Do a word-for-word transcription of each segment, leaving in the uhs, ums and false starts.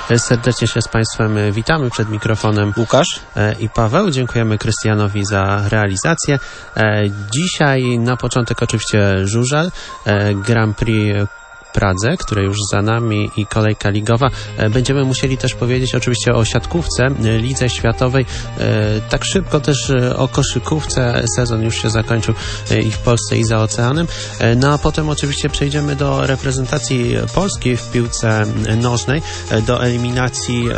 Serdecznie się z Państwem witamy. Przed mikrofonem Łukasz i Paweł. Dziękujemy Krystianowi za realizację. Dzisiaj na początek oczywiście żużel, Grand Prix Pradze, które już za nami i kolejka ligowa. Będziemy musieli też powiedzieć oczywiście o siatkówce, lidze światowej. Tak szybko też o koszykówce. Sezon już się zakończył i w Polsce, i za oceanem. No a potem oczywiście przejdziemy do reprezentacji Polski w piłce nożnej, do eliminacji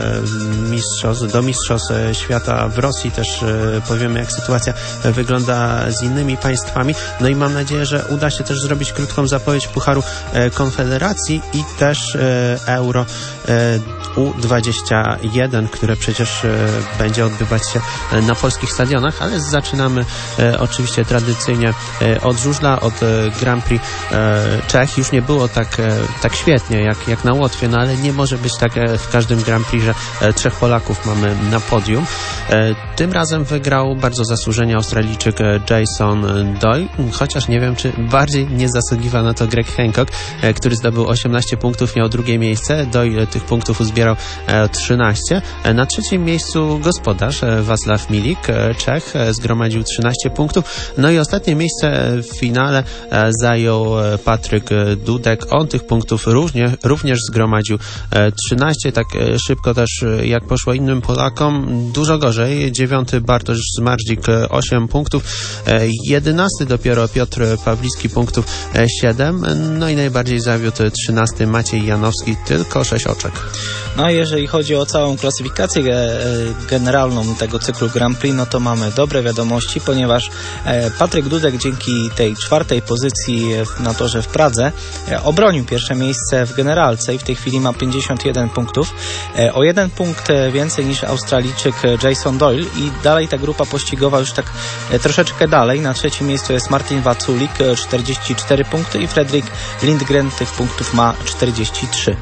mistrzostw, do mistrzostw świata w Rosji. Też powiemy, jak sytuacja wygląda z innymi państwami. No i mam nadzieję, że uda się też zrobić krótką zapowiedź Pucharu Konfederacji i też e, Euro e, U dwadzieścia jeden, które przecież e, będzie odbywać się na polskich stadionach, ale zaczynamy e, oczywiście tradycyjnie e, od żużla, od e, Grand Prix e, Czech. Już nie było tak, e, tak świetnie jak, jak na Łotwie, no ale nie może być tak e, w każdym Grand Prix, że e, trzech Polaków mamy na podium. E, tym razem wygrał bardzo zasłużenie Australijczyk Jason Doyle, chociaż nie wiem, czy bardziej nie zasługiwał na to Greg Hancock, który zdobył osiemnaście punktów, miał drugie miejsce. Doyle tych punktów uzbierał trzynaście. Na trzecim miejscu gospodarz Wacław Milik, Czech, zgromadził trzynaście punktów. No i ostatnie miejsce w finale zajął Patryk Dudek. On tych punktów również, również zgromadził trzynaście. Tak szybko też jak poszło innym Polakom, dużo gorzej. Dziewiąty Bartosz Zmardzik, osiem punktów. Jedenasty dopiero Piotr Pawlicki, punktów siedem. No i najbardziej zawiódł trzynasty Maciej Janowski, tylko sześć oczek. No jeżeli chodzi o całą klasyfikację generalną tego cyklu Grand Prix, no to mamy dobre wiadomości, ponieważ Patryk Dudek dzięki tej czwartej pozycji na torze w Pradze obronił pierwsze miejsce w generalce i w tej chwili ma pięćdziesiąt jeden punktów. O jeden punkt więcej niż Australijczyk Jason Doyle i dalej ta grupa pościgowa już tak troszeczkę dalej. Na trzecim miejscu jest Martin Waculik, czterdzieści cztery punkty i Fredrik Lindgren tych punktów ma czterdzieści trzy.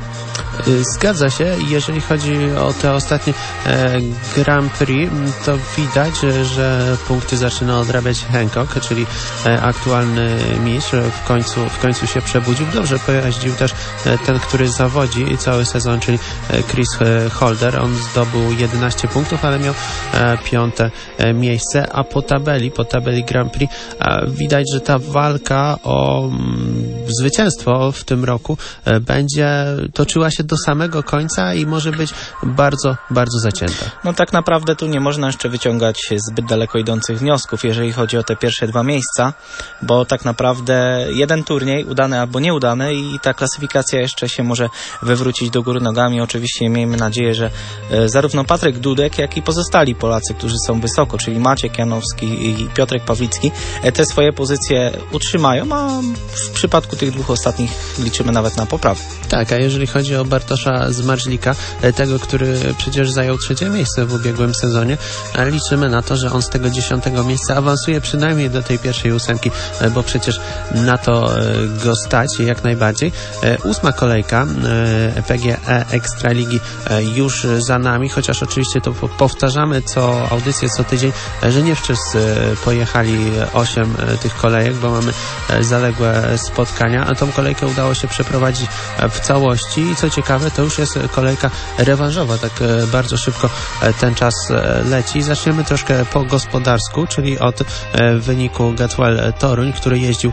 Zgadza się. Jeżeli chodzi o te ostatnie e, Grand Prix, to widać, że punkty zaczyna odrabiać Hancock, czyli e, aktualny mistrz. W końcu, w końcu się przebudził. Dobrze pojeździł też e, ten, który zawodzi cały sezon, czyli e, Chris Holder. On zdobył jedenaście punktów, ale miał e, piąte e, miejsce. A po tabeli, po tabeli Grand Prix e, widać, że ta walka o m, zwycięstwo w tym roku e, będzie toczyła się do samego końca i może być bardzo, bardzo zacięta. No tak naprawdę tu nie można jeszcze wyciągać zbyt daleko idących wniosków, jeżeli chodzi o te pierwsze dwa miejsca, bo tak naprawdę jeden turniej, udany albo nieudany i ta klasyfikacja jeszcze się może wywrócić do góry nogami. Oczywiście miejmy nadzieję, że e, zarówno Patryk Dudek, jak i pozostali Polacy, którzy są wysoko, czyli Maciek Janowski i Piotrek Pawlicki, e, te swoje pozycje utrzymają, a w przypadku tych dwóch ostatnich liczymy nawet na poprawę. Tak, a jeżeli chodzi o Bartosza Zmarzlika, tego, który przecież zajął trzecie miejsce w ubiegłym sezonie, liczymy na to, że on z tego dziesiątego miejsca awansuje przynajmniej do tej pierwszej ósemki, bo przecież na to go stać jak najbardziej. Ósma kolejka P G E Ekstraligi już za nami, chociaż oczywiście to powtarzamy co audycję, co tydzień, że nie wszyscy pojechali osiem tych kolejek, bo mamy zaległe spotkania, a tą kolejkę udało się przeprowadzić w całości i co ciekawe, to już jest kolejka rewanżowa, tak bardzo szybko ten czas leci. Zaczniemy troszkę po gospodarsku, czyli od wyniku Gatwell Toruń, który jeździł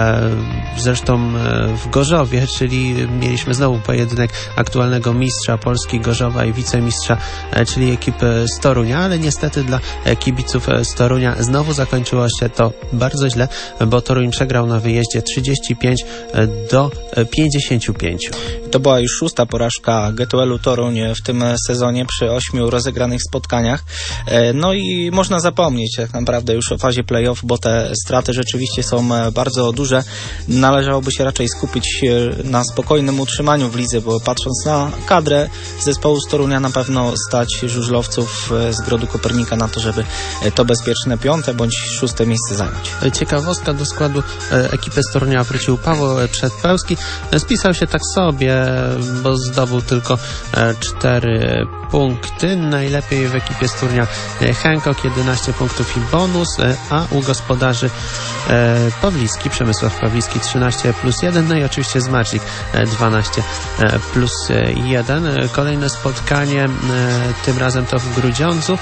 zresztą w Gorzowie, czyli mieliśmy znowu pojedynek aktualnego mistrza Polski Gorzowa i wicemistrza, czyli ekipy z Torunia, ale niestety dla kibiców z Torunia znowu zakończyło się to bardzo źle, bo Toruń przegrał na wyjeździe trzydzieści pięć do pięćdziesięciu pięciu. To była już szósta porażka Gatwellu Toruń w tym sezonie przy ośmiu rozegranych spotkaniach. No i można zapomnieć tak naprawdę już o fazie play-off, bo te straty rzeczywiście są bardzo duże. Należałoby się raczej skupić na spokojnym utrzymaniu w lidze, bo patrząc na kadrę zespołu z Torunia na pewno stać żużlowców z Grodu Kopernika na to, żeby to bezpieczne piąte bądź szóste miejsce zająć. Ciekawostka, do składu ekipy z Torunia wrócił Paweł Przedpełski. Spisał się tak sobie, bo bo zdobył tylko cztery punkty. Najlepiej w ekipie z turnia Hancock, jedenaście punktów i bonus, a u gospodarzy Pawlicki, Przemysław Pawlicki trzynaście plus jeden, no i oczywiście Zmarzik dwanaście plus jeden. Kolejne spotkanie, tym razem to w Grudziądzu.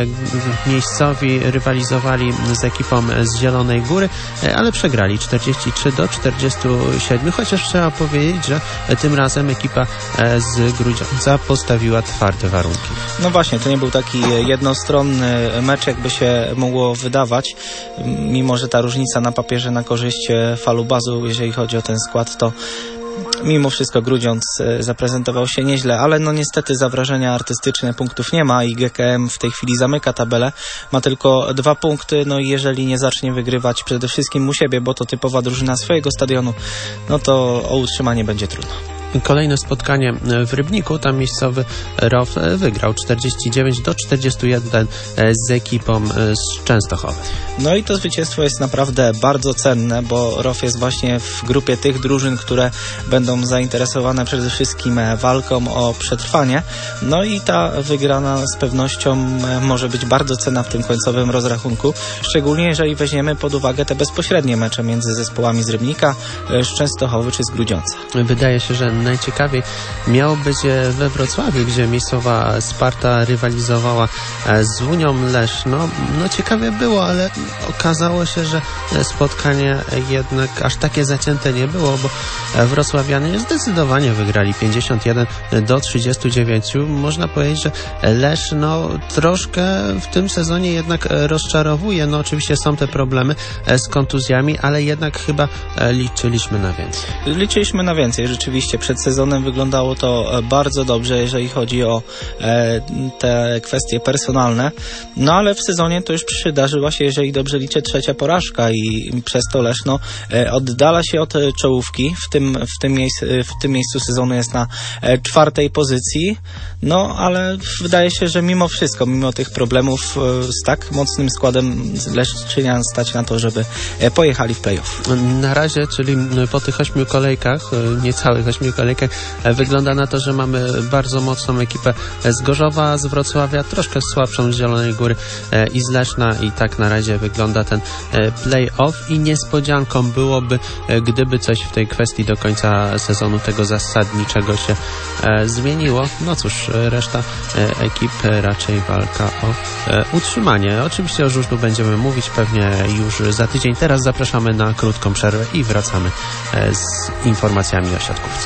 Miejscowi rywalizowali z ekipą z Zielonej Góry, ale przegrali czterdzieści trzy do czterdziestu siedmiu, chociaż trzeba powiedzieć, że tym razem ekipa z Grudziądza postawiła twarde warunki. No właśnie, to nie był taki jednostronny mecz, jakby się mogło wydawać, mimo że ta różnica na papierze na korzyść Falubazu, jeżeli chodzi o ten skład, to mimo wszystko Grudziądz zaprezentował się nieźle, ale no niestety za wrażenia artystyczne punktów nie ma i G K M w tej chwili zamyka tabelę, ma tylko dwa punkty, no i jeżeli nie zacznie wygrywać przede wszystkim u siebie, bo to typowa drużyna swojego stadionu, no to o utrzymanie będzie trudno. Kolejne spotkanie w Rybniku, tam miejscowy R O W wygrał czterdzieści dziewięć do czterdziestu jeden z ekipą z Częstochowy. No i to zwycięstwo jest naprawdę bardzo cenne, bo R O W jest właśnie w grupie tych drużyn, które będą zainteresowane przede wszystkim walką o przetrwanie. No i ta wygrana z pewnością może być bardzo cenna w tym końcowym rozrachunku, szczególnie jeżeli weźmiemy pod uwagę te bezpośrednie mecze między zespołami z Rybnika, z Częstochowy czy z Grudziądza. Wydaje się, że najciekawiej miało być we Wrocławiu, gdzie miejscowa Sparta rywalizowała z Unią Leszno. No ciekawie było, ale okazało się, że spotkanie jednak aż takie zacięte nie było, bo wrocławianie zdecydowanie wygrali pięćdziesiąt jeden do trzydziestu dziewięciu. Można powiedzieć, że Leszno troszkę w tym sezonie jednak rozczarowuje. No oczywiście są te problemy z kontuzjami, ale jednak chyba liczyliśmy na więcej. Liczyliśmy na więcej, rzeczywiście. Przed sezonem wyglądało to bardzo dobrze, jeżeli chodzi o e, te kwestie personalne. No ale w sezonie to już przydarzyła się, jeżeli dobrze liczę, trzecia porażka i przez to Leszno e, oddala się od czołówki. W tym, w, tym miejscu, w tym miejscu sezonu jest na e, czwartej pozycji. No ale wydaje się, że mimo wszystko, mimo tych problemów e, z tak mocnym składem Leszczynian stać na to, żeby e, pojechali w play-off. Na razie, czyli po tych ośmiu kolejkach, niecałych ośmiu kolejkach, wygląda na to, że mamy bardzo mocną ekipę z Gorzowa, z Wrocławia, troszkę słabszą z Zielonej Góry i z Leszna i tak na razie wygląda ten play-off i niespodzianką byłoby, gdyby coś w tej kwestii do końca sezonu tego zasadniczego się zmieniło. No cóż, reszta ekip raczej walka o utrzymanie. Oczywiście o żużlu będziemy mówić pewnie już za tydzień. Teraz zapraszamy na krótką przerwę i wracamy z informacjami o siatkówce.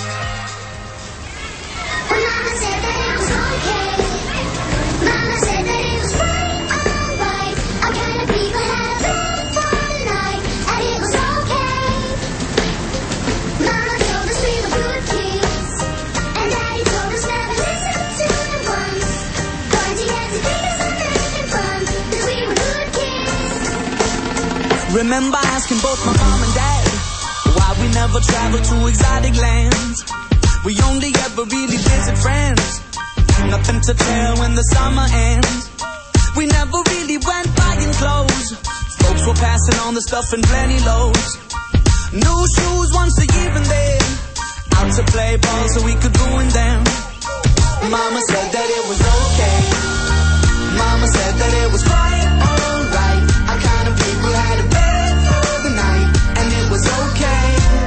Remember asking both my mom and dad why we never traveled to exotic lands. We only ever really visit friends. Nothing to tell when the summer ends. We never really went buying clothes. Folks were passing on the stuff in plenty loads. New shoes once a year and then out to play ball so we could ruin them. Mama said that it was okay. Mama said that it was quite alright. Our kind of people had a bed for the night, and it was okay.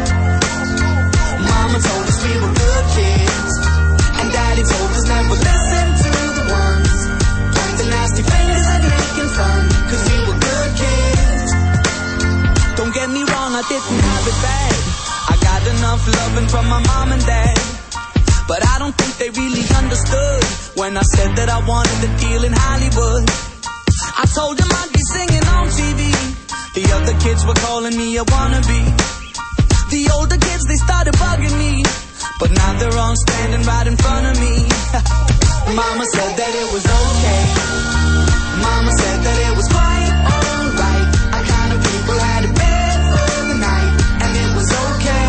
Mama told us we were good kids, and Daddy told us never listen to the ones pointing nasty fingers and making fun, cause we were good kids. Don't get me wrong, I didn't have it bad. I got enough loving from my mom and dad, but I don't think they really understood when I said that I wanted the deal in Hollywood. I told them I'd be singing on T V. The other kids were calling me a wannabe. The older kids, they started bugging me, but now they're all standing right in front of me. Mama said that it was okay. Mama said that it was quite alright. Our kind of people had a bed for the night, and it was okay.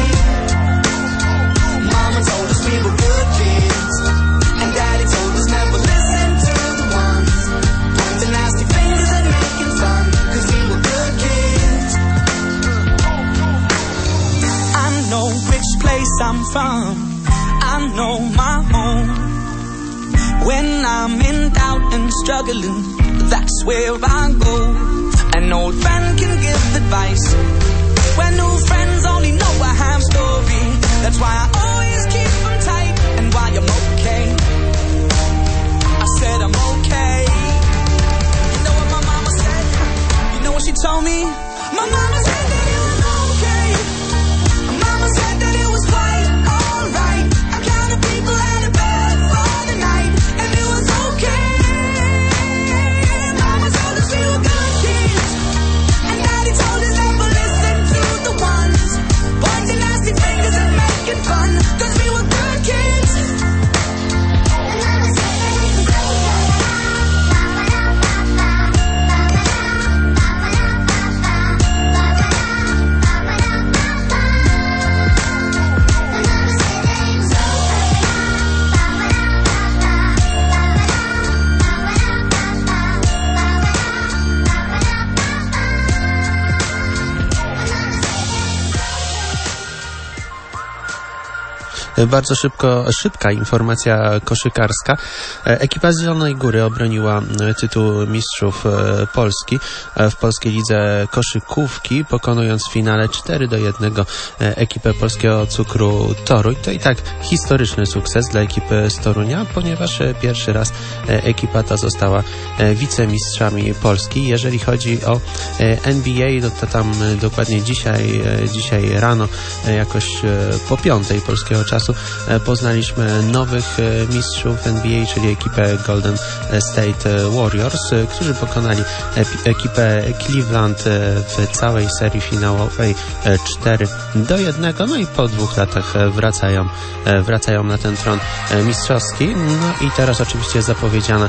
Mama told us we were good kids, and Daddy told us never listen to the ones pointing nasty fingers and making fun, cause we were good kids. I know which place I'm from, I I know my home. When I'm in doubt and struggling, that's where I go. An old friend can give advice when new friends only know a half story. That's why I always keep them tight and why I'm okay. I said I'm okay. You know what my mama said? You know what she told me? My mama said that it was okay. My mama said that it was quite alright. I counted people out of bed for the night, and it was okay. Mama told us we were good kids, and Daddy told us never listen to the ones pointing nasty fingers and making fun, 'cause we were good kids. Bardzo szybko, szybka informacja koszykarska. Ekipa z Zielonej Góry obroniła tytuł mistrzów Polski w Polskiej Lidze Koszykówki, pokonując w finale cztery do jednego ekipę Polskiego Cukru Toruń. To i tak historyczny sukces dla ekipy z Torunia, ponieważ pierwszy raz ekipa ta została wicemistrzami Polski. Jeżeli chodzi o N B A, no to tam dokładnie dzisiaj, dzisiaj rano, jakoś po piątej polskiego czasu, poznaliśmy nowych mistrzów N B A, czyli ekipę Golden State Warriors, którzy pokonali ekipę Cleveland w całej serii finałowej cztery do jednego. No i po dwóch latach wracają, wracają na ten tron mistrzowski. No i teraz oczywiście zapowiedziana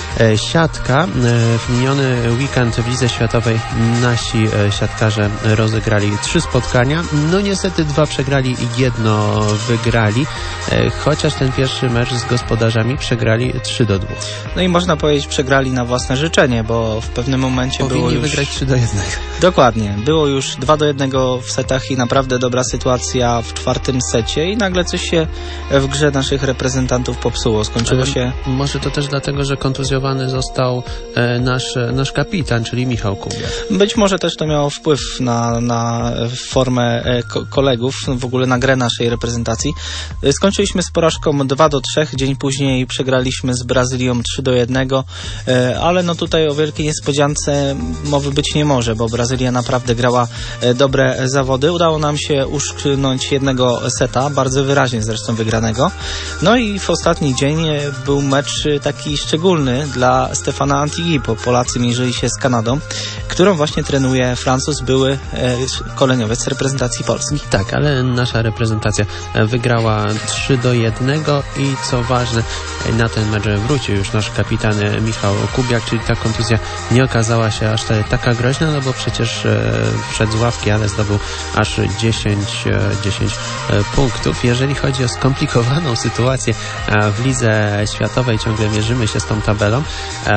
siatka. W miniony weekend w Lidze Światowej nasi siatkarze rozegrali trzy spotkania. No niestety dwa przegrali i jedno wygrali, chociaż ten pierwszy mecz z gospodarzami przegrali trzy do dwóch. No i można powiedzieć, przegrali na własne życzenie, bo w pewnym momencie Powinni było już... wygrać trzy do jednego. Dokładnie. Było już dwa do jednego w setach i naprawdę dobra sytuacja w czwartym secie i nagle coś się w grze naszych reprezentantów popsuło. Skończyło Ale się... Może to też dlatego, że kontuzjowany został nasz, nasz kapitan, czyli Michał Kubiak. Być może też to miało wpływ na, na formę ko- kolegów, w ogóle na grę naszej reprezentacji. Skończyliśmy z porażką dwa do trzech, dzień później przegraliśmy z Brazylią trzy do jednego, ale no tutaj o wielkiej niespodziance mowy być nie może, bo Brazylia naprawdę grała dobre zawody. Udało nam się uszknąć jednego seta, bardzo wyraźnie zresztą wygranego. No i w ostatni dzień był mecz taki szczególny dla Stefana Antigui, bo Polacy mierzyli się z Kanadą, którą właśnie trenuje Francuz, były koleniowiec reprezentacji Polski. Tak, ale nasza reprezentacja wygrała trzy do jednego i co ważne, na ten mecz wrócił już nasz kapitan Michał Kubiak, czyli ta kontuzja nie okazała się aż taka groźna, no bo przecież wszedł z ławki, ale zdobył aż dziesięć, dziesięć punktów. Jeżeli chodzi o skomplikowaną sytuację w Lidze Światowej, ciągle mierzymy się z tą tabelą.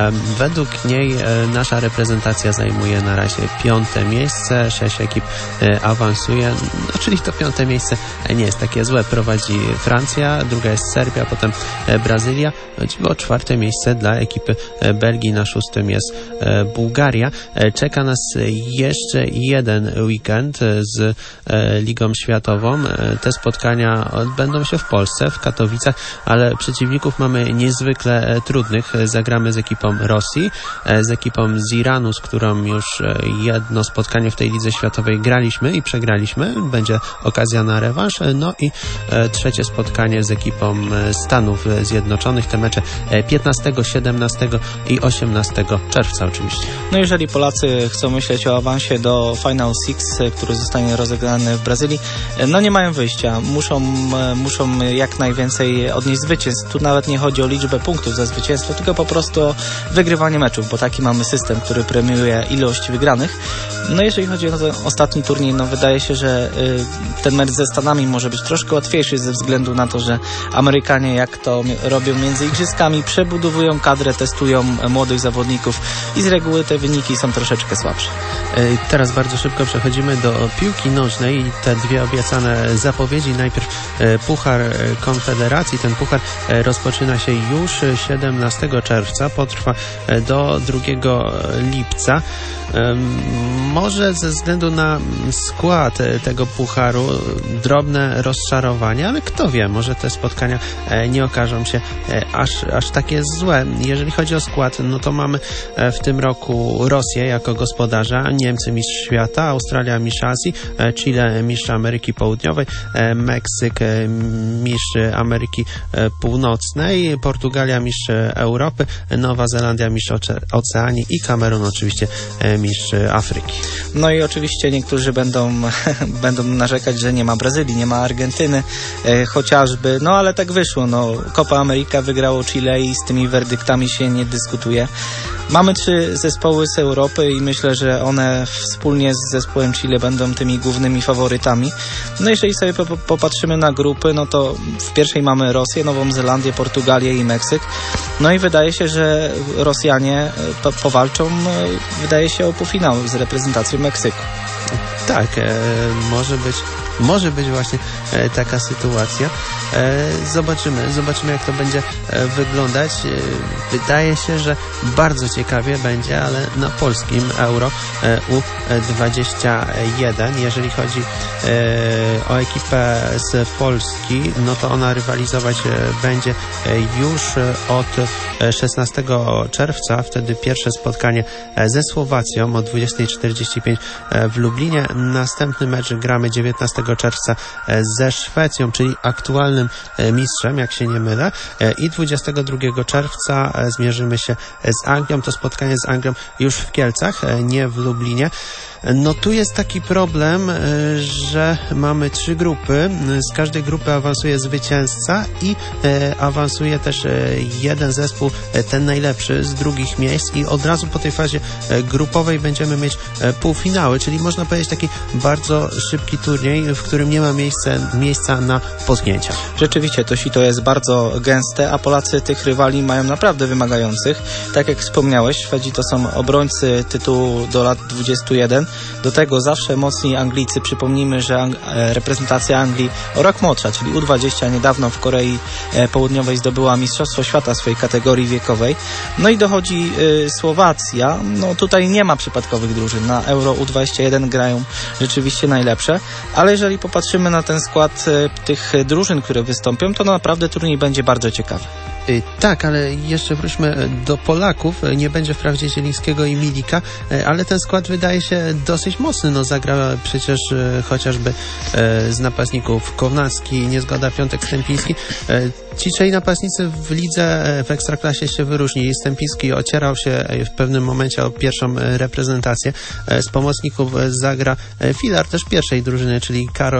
Według niej nasza reprezentacja zajmuje na razie piąte miejsce, sześć ekip awansuje, no, czyli to piąte miejsce nie jest takie złe. Prowadzi Francja, druga jest Serbia, potem Brazylia. Chodzi o czwarte miejsce dla ekipy Belgii, na szóstym jest Bułgaria. Czeka nas jeszcze jeden weekend z Ligą Światową. Te spotkania odbędą się w Polsce, w Katowicach, ale przeciwników mamy niezwykle trudnych. Zagramy z ekipą Rosji, z ekipą z Iranu, z którą już jedno spotkanie w tej Lidze Światowej graliśmy i przegraliśmy. Będzie okazja na rewanż. No i trzecie spotkanie z ekipą Stanów Zjednoczonych. Te mecze piętnastego, siedemnastego i osiemnastego czerwca oczywiście. No jeżeli Polacy chcą myśleć o awansie do Final Six, który zostanie rozegrany w Brazylii, no nie mają wyjścia. Muszą, muszą jak najwięcej odnieść zwycięstw. Tu nawet nie chodzi o liczbę punktów za zwycięstwo, tylko po prostu o wygrywanie meczów, bo taki mamy system, który premiuje ilość wygranych. No jeżeli chodzi o ten ostatni turniej, no wydaje się, że ten mecz ze Stanami może być troszkę łatwiejszy ze względu na to, że Amerykanie, jak to robią między igrzyskami, przebudowują kadrę, testują młodych zawodników i z reguły te wyniki są troszeczkę słabsze. Teraz bardzo szybko przechodzimy do piłki nożnej i te dwie obiecane zapowiedzi. Najpierw Puchar Konfederacji. Ten puchar rozpoczyna się już siedemnastego czerwca, potrwa do drugiego lipca. Może ze względu na skład tego pucharu drobne rozczarowanie, ale kto wie, może te spotkania nie okażą się aż, aż takie złe. Jeżeli chodzi o skład, no to mamy w tym roku Rosję jako gospodarza, Niemcy mistrz świata, Australia mistrz Azji, Chile mistrz Ameryki Południowej, Meksyk mistrz Ameryki Północnej, Portugalia mistrz Europy, Nowa Zelandia mistrz Oceanii i Kamerun oczywiście mistrz Afryki. No i oczywiście niektórzy będą, będą narzekać, że nie ma Brazylii, nie ma Argentyny, e, chociażby, no ale tak wyszło, no Copa America wygrało Chile i z tymi werdyktami się nie dyskutuje. Mamy trzy zespoły z Europy i myślę, że one wspólnie z zespołem Chile będą tymi głównymi faworytami. No jeżeli sobie po, popatrzymy na grupy, no to w pierwszej mamy Rosję, Nową Zelandię, Portugalię i Meksyk. No i wydaje się, że Rosjanie po, powalczą, wydaje się, o półfinał z reprezentacją Meksyku. Tak, e, może być, może być właśnie e, taka sytuacja. E, zobaczymy, zobaczymy jak to będzie e, wyglądać. E, wydaje się, że bardzo ciekawie będzie, ale na polskim Euro e, U dwadzieścia jeden. Jeżeli chodzi e, o ekipę z Polski, no to ona rywalizować e, będzie e, już od szesnastego czerwca. Wtedy pierwsze spotkanie e, ze Słowacją o dwudziestej czterdzieści pięć e, w Lublinie. Następny mecz gramy dziewiętnastego czerwca e, ze Szwecją, czyli aktualnym mistrzem, jak się nie mylę, i dwudziestego drugiego czerwca zmierzymy się z Anglią. To spotkanie z Anglią już w Kielcach, nie w Lublinie. No tu jest taki problem, że mamy trzy grupy. Z każdej grupy awansuje zwycięzca i awansuje też jeden zespół, ten najlepszy z drugich miejsc i od razu po tej fazie grupowej będziemy mieć półfinały, czyli można powiedzieć taki bardzo szybki turniej, w którym nie ma miejsca, miejsca na potknięcia. Rzeczywiście to sito jest bardzo gęste, a Polacy tych rywali mają naprawdę wymagających. Tak jak wspomniałeś, Szwedzi to są obrońcy tytułu do lat dwudziestu jeden. Do tego zawsze mocni Anglicy. Przypomnijmy, że Ang- reprezentacja Anglii o rok młodsza, czyli U dwadzieścia, niedawno w Korei Południowej zdobyła Mistrzostwo Świata w swojej kategorii wiekowej. No i dochodzi y, Słowacja. No tutaj nie ma przypadkowych drużyn. Na Euro U dwadzieścia jeden grają rzeczywiście najlepsze, ale jeżeli popatrzymy na ten skład y, tych drużyn, które wystąpią, to naprawdę turniej będzie bardzo ciekawy. Tak, ale jeszcze wróćmy do Polaków. Nie będzie wprawdzie Zielińskiego i Milika, ale ten skład wydaje się dosyć mocny. No zagra przecież chociażby z napastników Kownacki, Niezgoda, Piątek, Stępiński. Ci trzej napastnicy w lidze, w Ekstraklasie się wyróżnili. Stępiński ocierał się w pewnym momencie o pierwszą reprezentację. Z pomocników zagra filar też pierwszej drużyny, czyli Karol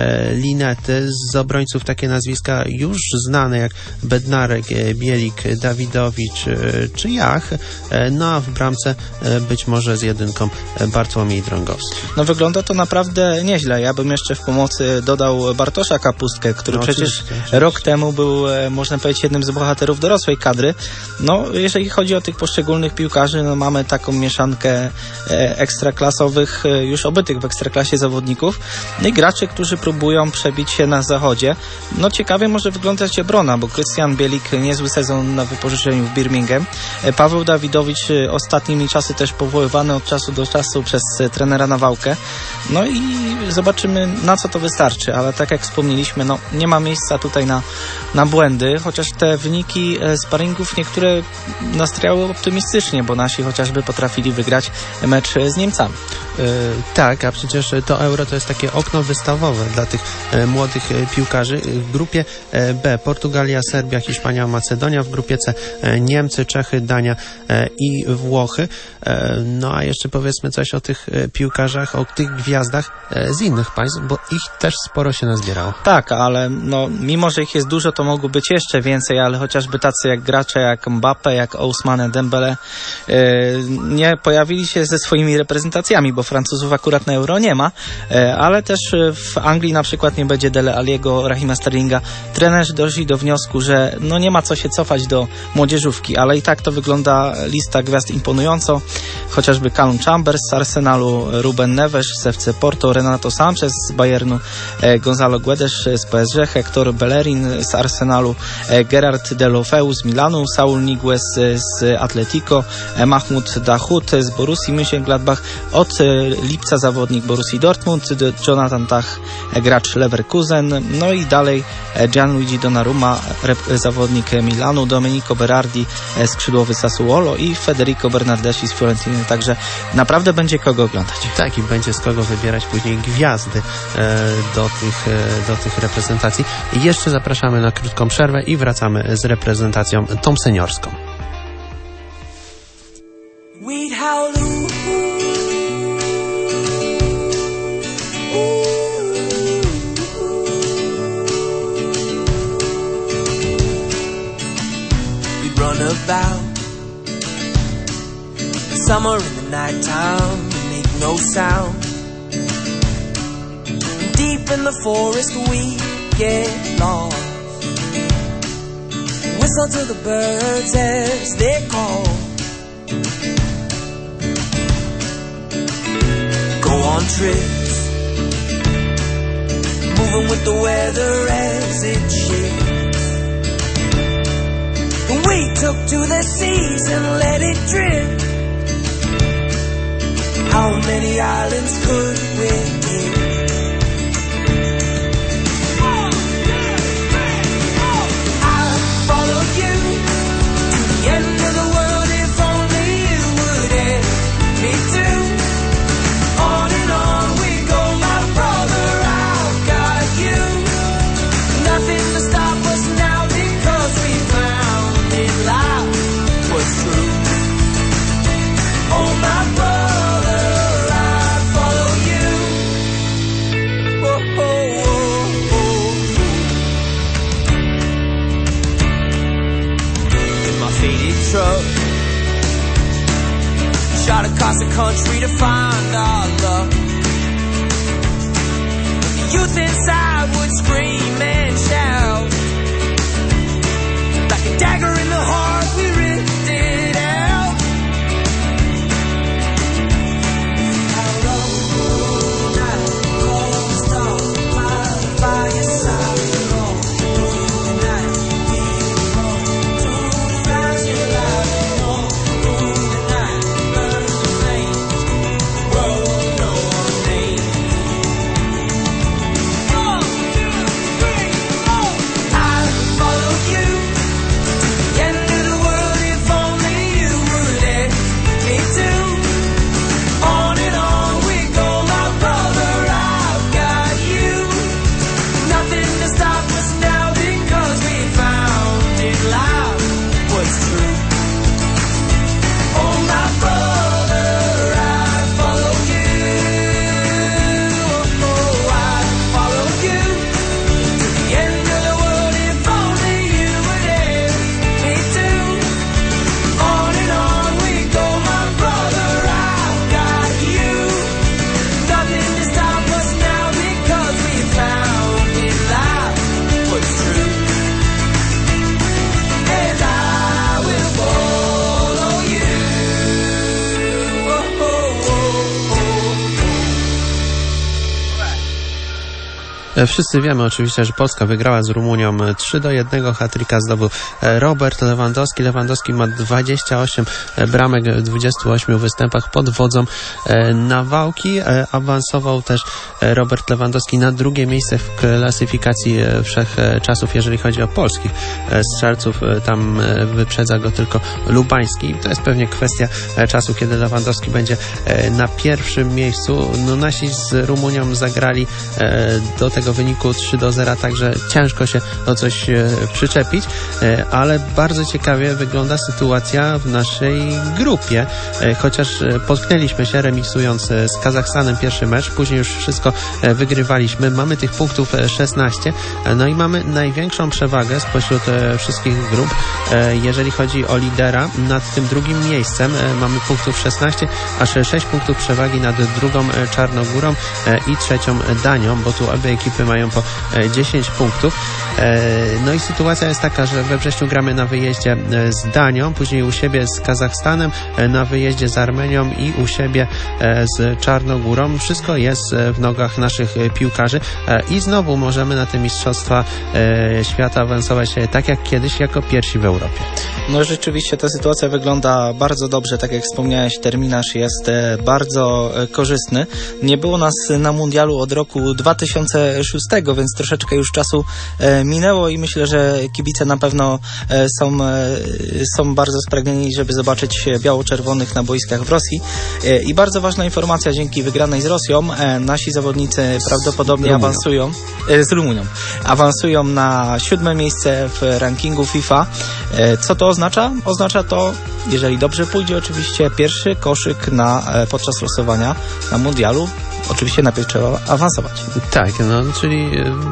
Linety. Z obrońców takie nazwiska już znane jak Bednarek, Bielik, Dawidowicz czy Jach. No a w bramce być może z jedynką Bartłomiej Drągowski. No wygląda to naprawdę nieźle. Ja bym jeszcze w pomocy dodał Bartosza Kapustkę, który no, przecież oczywiście, oczywiście. rok temu był, można powiedzieć, jednym z bohaterów dorosłej kadry. No jeżeli chodzi o tych poszczególnych piłkarzy, no mamy taką mieszankę ekstraklasowych, już obytych w ekstraklasie zawodników. No i graczy, którzy próbują przebić się na zachodzie. No ciekawie może wyglądać obrona, bo Krystian Bielik niezły sezon na wypożyczeniu w Birmingham. Paweł Dawidowicz ostatnimi czasy też powoływany od czasu do czasu przez trenera Nawałkę. No i zobaczymy, na co to wystarczy, ale tak jak wspomnieliśmy, no nie ma miejsca tutaj na, na błędy, chociaż te wyniki sparingów niektóre nastrajały optymistycznie, bo nasi chociażby potrafili wygrać mecz z Niemcami. Yy, tak, a przecież to Euro to jest takie okno wystawowe dla tych e, młodych e, piłkarzy. W grupie e, B Portugalia, Serbia, Hiszpania, Macedonia. W grupie C e, Niemcy, Czechy, Dania e, i Włochy. E, no a jeszcze powiedzmy coś o tych e, piłkarzach, o tych gwiazdach e, z innych państw, bo ich też sporo się nazbierało. Tak, ale no, mimo że ich jest dużo, to mogło być jeszcze więcej, ale chociażby tacy jak gracze, jak Mbappé, jak Ousmane Dembele e, nie pojawili się ze swoimi reprezentacjami, bo bo Francuzów akurat na Euro nie ma, ale też w Anglii na przykład nie będzie Dele Alliego, Rahima Sterlinga. Trenerzy doszli do wniosku, że no nie ma co się cofać do młodzieżówki, ale i tak to wygląda lista gwiazd imponująco, chociażby Callum Chambers z Arsenalu, Ruben Neves z F C Porto, Renato Sanchez z Bayernu, Gonzalo Guedes z P S G, Hector Bellerin z Arsenalu, Gerard Deulofeu z Milanu, Saul Niguez z Atletico, Mahmoud Dahoud z Borussii Mönchengladbach, od lipca zawodnik Borussii Dortmund, Jonathan Tah, gracz Leverkusen, no i dalej Gianluigi Donnarumma, zawodnik Milanu, Domenico Berardi, skrzydłowy Sassuolo i Federico Bernardeschi z Fiorentiny, także naprawdę będzie kogo oglądać. Tak, i będzie z kogo wybierać później gwiazdy e, do, tych, e, do tych reprezentacji. I jeszcze zapraszamy na krótką przerwę i wracamy z reprezentacją tą seniorską. We'd howl, ooh, we'd run about the summer in the night time, make no sound. Deep in the forest we get lost. Whistle to the birds as they call. Go on trips, moving with the weather as it shifts. And we took to the seas and let it drift. How many islands could we hit? Shot across the country to find our love. The youth inside would scream and shout. Like a dagger in the heart, we ripped it out. How long will I cold star by your side? Long through the night, we run through the rising light. Long through the night, burn the flames, roll no name. One, two, three, four. I follow you to the end of the world. If only you would let me too. On and on we go, my brother. I've got you. Nothing to stop us now because we found in life what's true. Oh, my brother, I follow you. Oh, I follow you to the end of the world. If only you would let me too. On and on we go, my brother. I've got you. Nothing to stop us now because we found in life what's true. And I will follow you. Oh, oh, oh, E, Wszyscy wiemy oczywiście, że Polska wygrała z Rumunią trzy do jednego. Hat-tricka zdobył e, Robert Lewandowski. Lewandowski ma dwadzieścia osiem bramek w dwudziestu ośmiu występach pod wodzą e, Nawałki. E, Awansował też e, Robert Lewandowski na drugie miejsce w klasyfikacji e, wszechczasów, jeżeli chodzi o polskich e, strzelców. E, Tam e, wyprzedza go tylko Lubański. To jest pewnie kwestia e, czasu, kiedy Lewandowski będzie e, na pierwszym miejscu. No, nasi z Rumunią zagrali e, do tego tego wyniku trzy do zera, także ciężko się o coś przyczepić, ale bardzo ciekawie wygląda sytuacja w naszej grupie, chociaż potknęliśmy się remisując z Kazachstanem pierwszy mecz, później już wszystko wygrywaliśmy, mamy tych punktów szesnaście, no i mamy największą przewagę spośród wszystkich grup, jeżeli chodzi o lidera. Nad tym drugim miejscem mamy punktów szesnaście, aż sześć punktów przewagi nad drugą Czarnogórą i trzecią Danią, bo tu obie ekipy mają po dziesięć punktów. No i sytuacja jest taka, że we wrześniu gramy na wyjeździe z Danią, później u siebie z Kazachstanem, na wyjeździe z Armenią i u siebie z Czarnogórą. Wszystko jest w nogach naszych piłkarzy i znowu możemy na te mistrzostwa świata awansować tak jak kiedyś, jako pierwsi w Europie. No rzeczywiście ta sytuacja wygląda bardzo dobrze, tak jak wspomniałeś, terminarz jest bardzo korzystny. Nie było nas na mundialu od roku dwa tysiące szóstego, więc troszeczkę już czasu minęło i myślę, że kibice na pewno są, są bardzo spragnieni, żeby zobaczyć biało-czerwonych na boiskach w Rosji. I bardzo ważna informacja, dzięki wygranej z Rosją nasi zawodnicy prawdopodobnie awansują, z Rumunią, awansują na siódme miejsce w rankingu FIFA. Co to oznacza? Oznacza to, jeżeli dobrze pójdzie, oczywiście pierwszy koszyk na, podczas losowania na mundialu. Oczywiście najpierw trzeba awansować. Tak, no czyli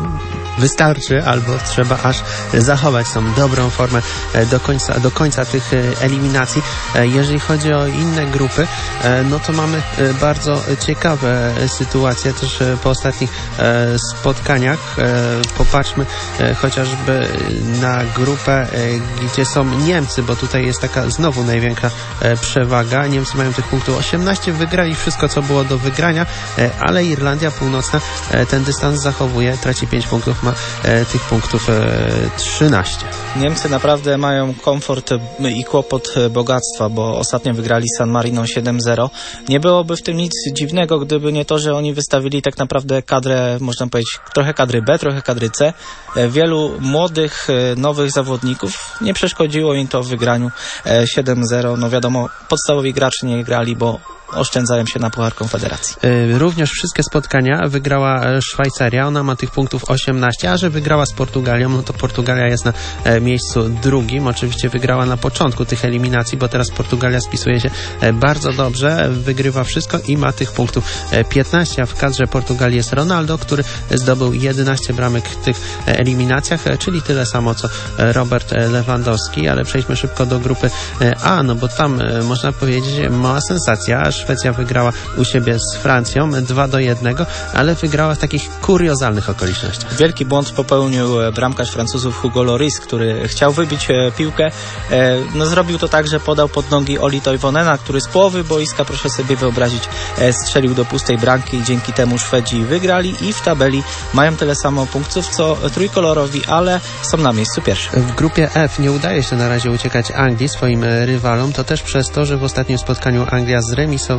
wystarczy albo trzeba aż zachować tą dobrą formę do końca, do końca tych eliminacji. Jeżeli chodzi o inne grupy, no to mamy bardzo ciekawe sytuacje też po ostatnich spotkaniach. Popatrzmy chociażby na grupę, gdzie są Niemcy, bo tutaj jest taka znowu największa przewaga. Niemcy mają tych punktów osiemnaście, wygrali wszystko, co było do wygrania, ale Irlandia Północna ten dystans zachowuje, traci pięć punktów, ma tych punktów trzynaście. Niemcy naprawdę mają komfort i kłopot bogactwa, bo ostatnio wygrali San Marino siedem zero. Nie byłoby w tym nic dziwnego, gdyby nie to, że oni wystawili tak naprawdę kadrę, można powiedzieć, trochę kadry B, trochę kadry C. Wielu młodych, nowych zawodników, nie przeszkodziło im to w wygraniu siedem zero. No wiadomo, podstawowi gracze nie grali, bo oszczędzają się na Puchar Konfederacji. Również wszystkie spotkania wygrała Szwajcaria, ona ma tych punktów osiemnaście, a że wygrała z Portugalią, no to Portugalia jest na miejscu drugim. Oczywiście wygrała na początku tych eliminacji, bo teraz Portugalia spisuje się bardzo dobrze, wygrywa wszystko i ma tych punktów piętnaście, a w kadrze Portugalii jest Ronaldo, który zdobył jedenaście bramek w tych eliminacjach, czyli tyle samo co Robert Lewandowski, ale przejdźmy szybko do grupy A, no bo tam można powiedzieć mała sensacja. Szwecja wygrała u siebie z Francją dwa do jednego, ale wygrała w takich kuriozalnych okolicznościach. Wielki błąd popełnił bramkarz Francuzów Hugo Lloris, który chciał wybić piłkę. No, zrobił to tak, że podał pod nogi Oli Toivonena, który z połowy boiska, proszę sobie wyobrazić, strzelił do pustej bramki i dzięki temu Szwedzi wygrali i w tabeli mają tyle samo punktów co trójkolorowi, ale są na miejscu pierwszym. W grupie F nie udaje się na razie uciekać Anglii, swoim rywalom. To też przez to, że w ostatnim spotkaniu Anglia zremisowała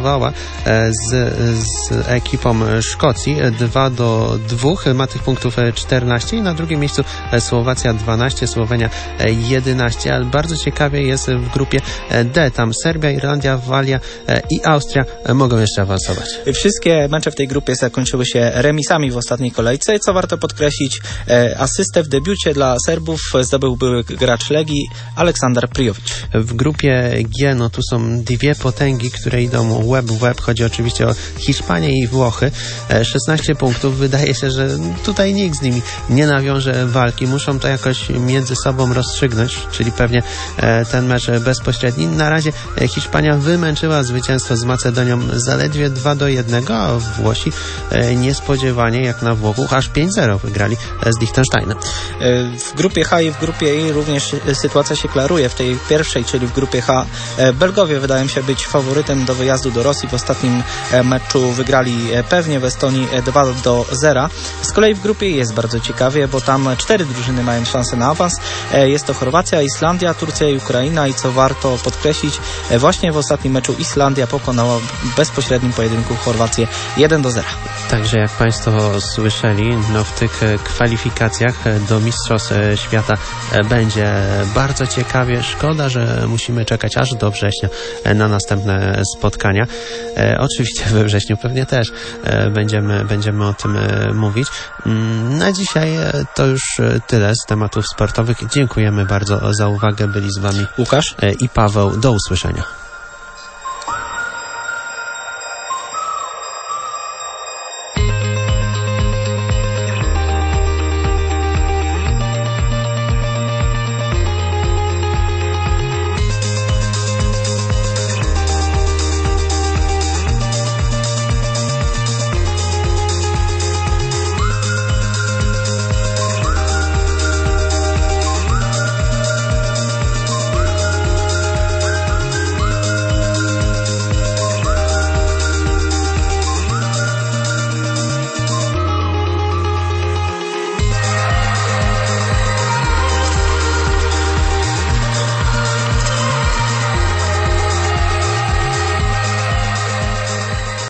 z, z ekipą Szkocji dwa do dwóch, ma tych punktów czternaście i na drugim miejscu Słowacja dwanaście, Słowenia jedenaście, ale bardzo ciekawie jest w grupie D. Tam Serbia, Irlandia, Walia i Austria mogą jeszcze awansować. Wszystkie mecze w tej grupie zakończyły się remisami w ostatniej kolejce, co warto podkreślić, asystę w debiucie dla Serbów zdobył były gracz Legii Aleksander Prijović. W grupie G, no tu są dwie potęgi, które idą web w web. Chodzi oczywiście o Hiszpanię i Włochy. szesnaście punktów. Wydaje się, że tutaj nikt z nimi nie nawiąże walki. Muszą to jakoś między sobą rozstrzygnąć, czyli pewnie ten mecz bezpośredni. Na razie Hiszpania wymęczyła zwycięstwo z Macedonią zaledwie dwa do jednego, a Włosi niespodziewanie, jak na Włochów, aż pięć zero wygrali z Liechtensteinem. W grupie H i w grupie I również sytuacja się klaruje. W tej pierwszej, czyli w grupie H, Belgowie wydają się być faworytem do wyjazdu do Rosji. W ostatnim meczu wygrali pewnie w Estonii dwa do zera. Z kolei w grupie jest bardzo ciekawie, bo tam cztery drużyny mają szansę na awans. Jest to Chorwacja, Islandia, Turcja i Ukraina i co warto podkreślić, właśnie w ostatnim meczu Islandia pokonała w bezpośrednim pojedynku Chorwację jeden do zera. Także jak Państwo słyszeli, no w tych kwalifikacjach do Mistrzostw Świata będzie bardzo ciekawie. Szkoda, że musimy czekać aż do września na następne spotkania. E, oczywiście we wrześniu pewnie też e, będziemy, będziemy o tym e, mówić. Na dzisiaj to już tyle z tematów sportowych. Dziękujemy bardzo za uwagę. Byli z Wami Łukasz e, i Paweł. Do usłyszenia.